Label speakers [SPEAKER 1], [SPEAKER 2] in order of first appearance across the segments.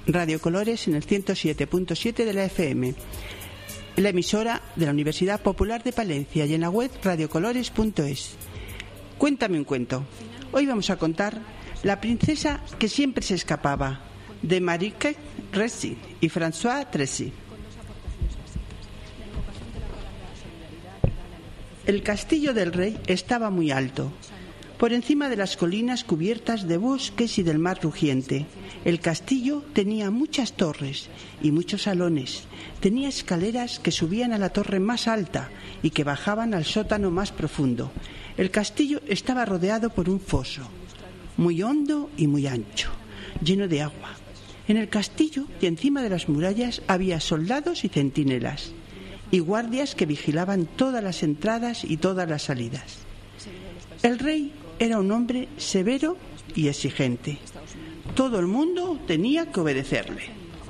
[SPEAKER 1] Radio Colores en el 107.7 de la FM, la emisora de la Universidad Popular de Palencia, y en la web radiocolores.es. Cuéntame un cuento. Hoy vamos a contar La princesa que siempre se escapaba, de Mariquet Ressy y François Tressy. El castillo del rey estaba muy alto, por encima de las colinas cubiertas de bosques y del mar rugiente. El castillo tenía muchas torres y muchos salones. Tenía escaleras que subían a la torre más alta y que bajaban al sótano más profundo. El castillo estaba rodeado por un foso, muy hondo y muy ancho, lleno de agua. En el castillo y encima de las murallas había soldados y centinelas y guardias que vigilaban todas las entradas y todas las salidas. El rey era un hombre severo y exigente. Todo el mundo tenía que obedecerle.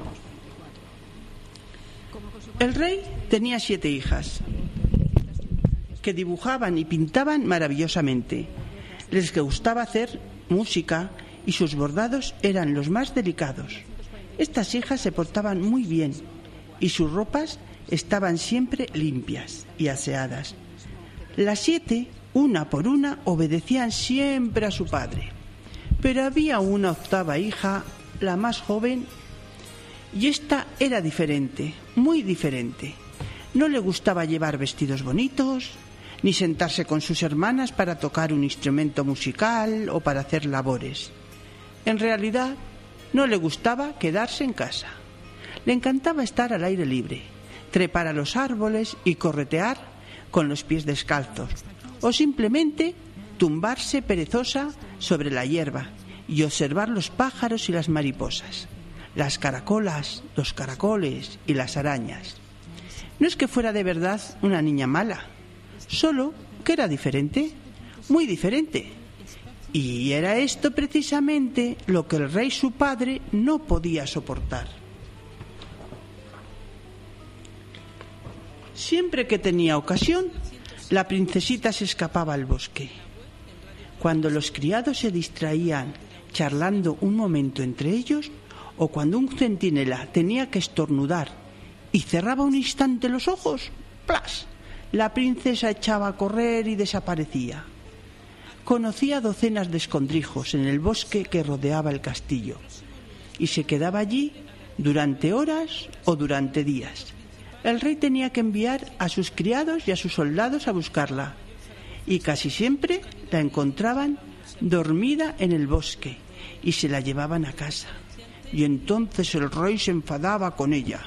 [SPEAKER 1] El rey tenía 7 hijas que dibujaban y pintaban maravillosamente. Les gustaba hacer música y sus bordados eran los más delicados. Estas hijas se portaban muy bien y sus ropas estaban siempre limpias y aseadas. Las 7, una por una, obedecían siempre a su padre. Pero había una 8ª hija, la más joven, y esta era diferente, muy diferente. No le gustaba llevar vestidos bonitos, ni sentarse con sus hermanas para tocar un instrumento musical o para hacer labores. En realidad, no le gustaba quedarse en casa. Le encantaba estar al aire libre, trepar a los árboles y corretear con los pies descalzos, o simplemente tumbarse perezosa sobre la hierba y observar los pájaros y las mariposas, las caracolas, los caracoles y las arañas. No es que fuera de verdad una niña mala, solo que era diferente, muy diferente. Y era esto precisamente lo que el rey su padre no podía soportar. Siempre que tenía ocasión, la princesita se escapaba al bosque. Cuando los criados se distraían charlando un momento entre ellos, o cuando un centinela tenía que estornudar y cerraba un instante los ojos, ¡plas!, la princesa echaba a correr y desaparecía. Conocía docenas de escondrijos en el bosque que rodeaba el castillo y se quedaba allí durante horas o durante días. El rey tenía que enviar a sus criados y a sus soldados a buscarla, y casi siempre la encontraban dormida en el bosque y se la llevaban a casa. Y entonces el rey se enfadaba con ella.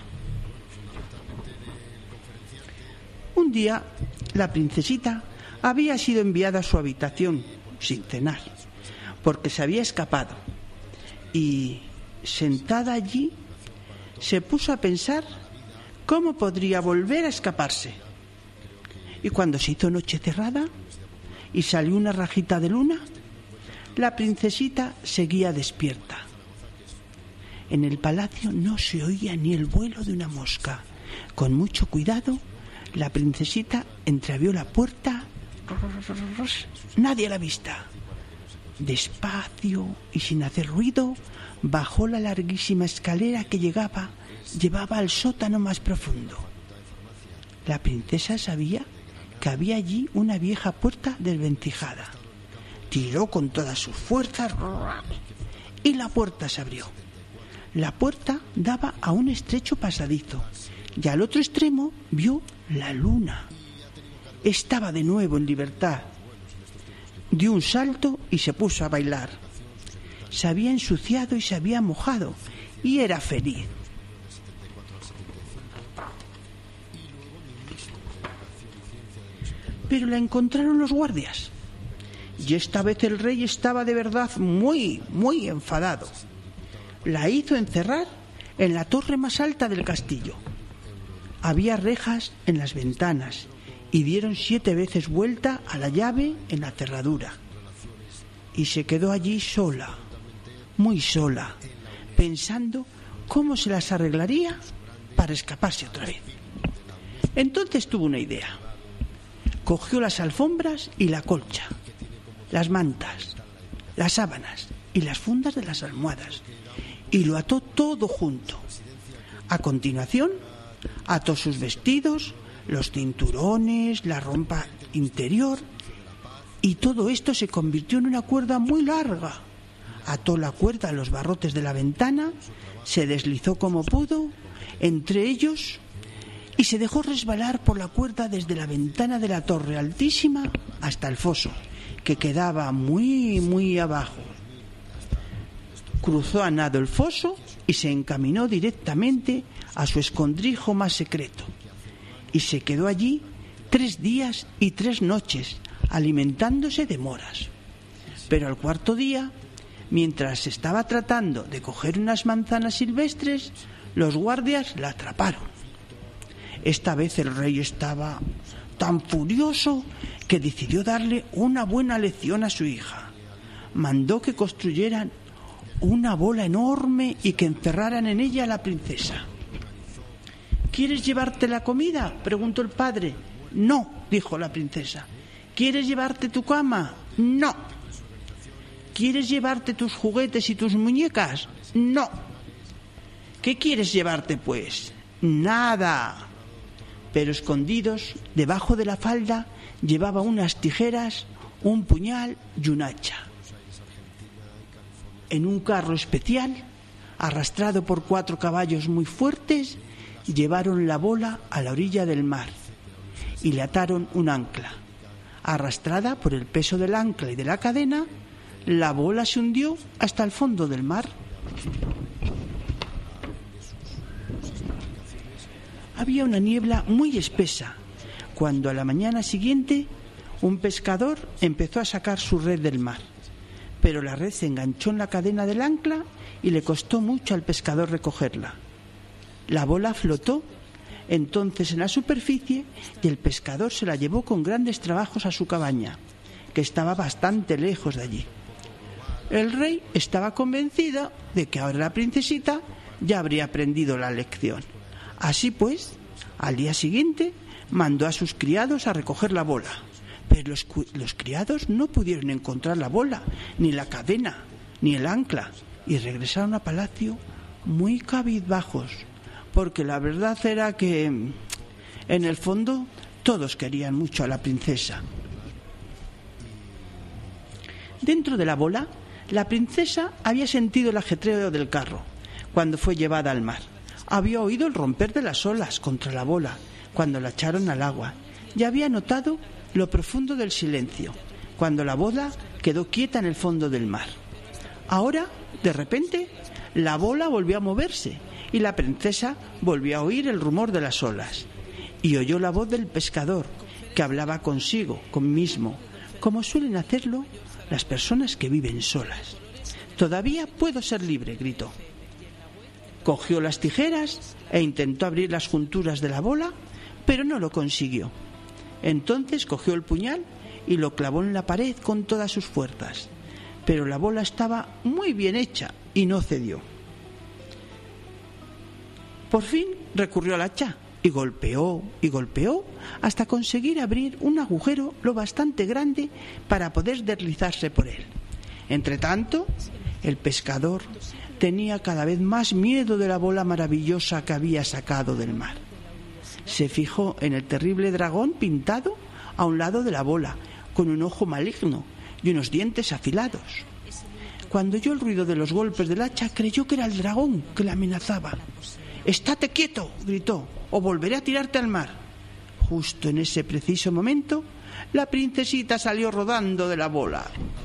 [SPEAKER 1] Un día, la princesita había sido enviada a su habitación sin cenar, porque se había escapado, y sentada allí se puso a pensar cómo podría volver a escaparse. Y cuando se hizo noche cerrada y salió una rajita de luna, la princesita seguía despierta. En el palacio no se oía ni el vuelo de una mosca. Con mucho cuidado, la princesita entreabrió la puerta. Nadie a la vista. Despacio y sin hacer ruido, bajó la larguísima escalera que llevaba al sótano más profundo. La princesa sabía que había allí una vieja puerta desvencijada. Tiró con todas sus fuerzas y la puerta se abrió. La puerta daba a un estrecho pasadizo y al otro extremo vio la luna. Estaba de nuevo en libertad. Dio un salto y se puso a bailar. Se había ensuciado y se había mojado y era feliz. Pero la encontraron los guardias. Y esta vez el rey estaba de verdad muy, muy enfadado. La hizo encerrar en la torre más alta del castillo. Había rejas en las ventanas y dieron 7 veces vuelta a la llave en la cerradura. Y se quedó allí sola, muy sola, pensando cómo se las arreglaría para escaparse otra vez. Entonces tuvo una idea. Cogió las alfombras y la colcha, las mantas, las sábanas y las fundas de las almohadas y lo ató todo junto. A continuación, ató sus vestidos, los cinturones, la ropa interior, y todo esto se convirtió en una cuerda muy larga. Ató la cuerda a los barrotes de la ventana, se deslizó como pudo entre ellos y se dejó resbalar por la cuerda desde la ventana de la torre altísima hasta el foso, que quedaba muy, muy abajo. Cruzó a nado el foso y se encaminó directamente a su escondrijo más secreto. Y se quedó allí 3 días y 3 noches, alimentándose de moras. Pero al cuarto día, mientras estaba tratando de coger unas manzanas silvestres, los guardias la atraparon. Esta vez el rey estaba tan furioso que decidió darle una buena lección a su hija. Mandó que construyeran una bola enorme y que encerraran en ella a la princesa. ¿Quieres llevarte la comida?, preguntó el padre. No, dijo la princesa. ¿Quieres llevarte tu cama? No. ¿Quieres llevarte tus juguetes y tus muñecas? No. ¿Qué quieres llevarte, pues? Nada. Pero escondidos debajo de la falda llevaba unas tijeras, un puñal y un hacha. En un carro especial, arrastrado por 4 caballos muy fuertes, llevaron la bola a la orilla del mar y le ataron un ancla. Arrastrada por el peso del ancla y de la cadena, la bola se hundió hasta el fondo del mar. Había una niebla muy espesa cuando a la mañana siguiente un pescador empezó a sacar su red del mar. Pero la red se enganchó en la cadena del ancla y le costó mucho al pescador recogerla. La bola flotó entonces en la superficie y el pescador se la llevó con grandes trabajos a su cabaña, que estaba bastante lejos de allí. El rey estaba convencido de que ahora la princesita ya habría aprendido la lección. Así pues, al día siguiente mandó a sus criados a recoger la bola. Pero los criados no pudieron encontrar la bola, ni la cadena, ni el ancla, y regresaron a palacio muy cabizbajos, porque la verdad era que, en el fondo, todos querían mucho a la princesa. Dentro de la bola, la princesa había sentido el ajetreo del carro cuando fue llevada al mar. Había oído el romper de las olas contra la bola cuando la echaron al agua, y había notado lo profundo del silencio cuando la bola quedó quieta en el fondo del mar. Ahora, de repente, la bola volvió a moverse y la princesa volvió a oír el rumor de las olas y oyó la voz del pescador que hablaba consigo mismo, como suelen hacerlo las personas que viven solas. «Todavía puedo ser libre», gritó. Cogió las tijeras e intentó abrir las junturas de la bola, pero no lo consiguió. Entonces cogió el puñal y lo clavó en la pared con todas sus fuerzas, pero la bola estaba muy bien hecha y no cedió. Por fin recurrió al hacha y golpeó hasta conseguir abrir un agujero lo bastante grande para poder deslizarse por él. Entretanto, el pescador tenía cada vez más miedo de la bola maravillosa que había sacado del mar. Se fijó en el terrible dragón pintado a un lado de la bola, con un ojo maligno y unos dientes afilados. Cuando oyó el ruido de los golpes del hacha, creyó que era el dragón que le amenazaba. «¡Estate quieto!», gritó, «o volveré a tirarte al mar». Justo en ese preciso momento, la princesita salió rodando de la bola.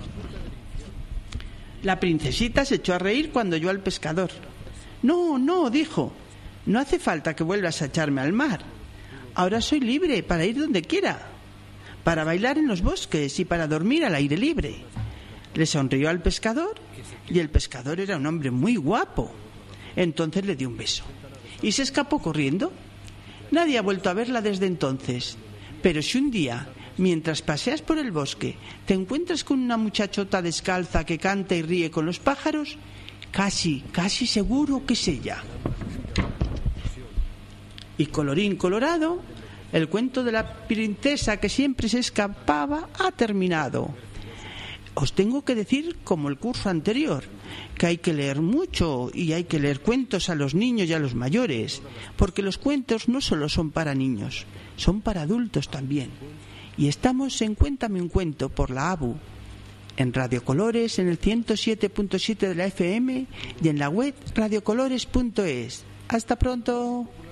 [SPEAKER 1] La princesita se echó a reír cuando oyó al pescador. «No, no», dijo, «no hace falta que vuelvas a echarme al mar. Ahora soy libre para ir donde quiera, para bailar en los bosques y para dormir al aire libre». Le sonrió al pescador y el pescador era un hombre muy guapo. Entonces le dio un beso y se escapó corriendo. Nadie ha vuelto a verla desde entonces. Pero si un día, mientras paseas por el bosque, te encuentras con una muchachota descalza que canta y ríe con los pájaros, casi seguro que es ella. Y colorín colorado, el cuento de la princesa que siempre se escapaba ha terminado. os tengo que decir, como el curso anterior, que hay que leer mucho y hay que leer cuentos a los niños y a los mayores, porque los cuentos no solo son para niños, son para adultos también. Y estamos en Cuéntame un cuento por la ABU, en Radio Colores, en el 107.7 de la FM y en la web radiocolores.es. ¡Hasta pronto!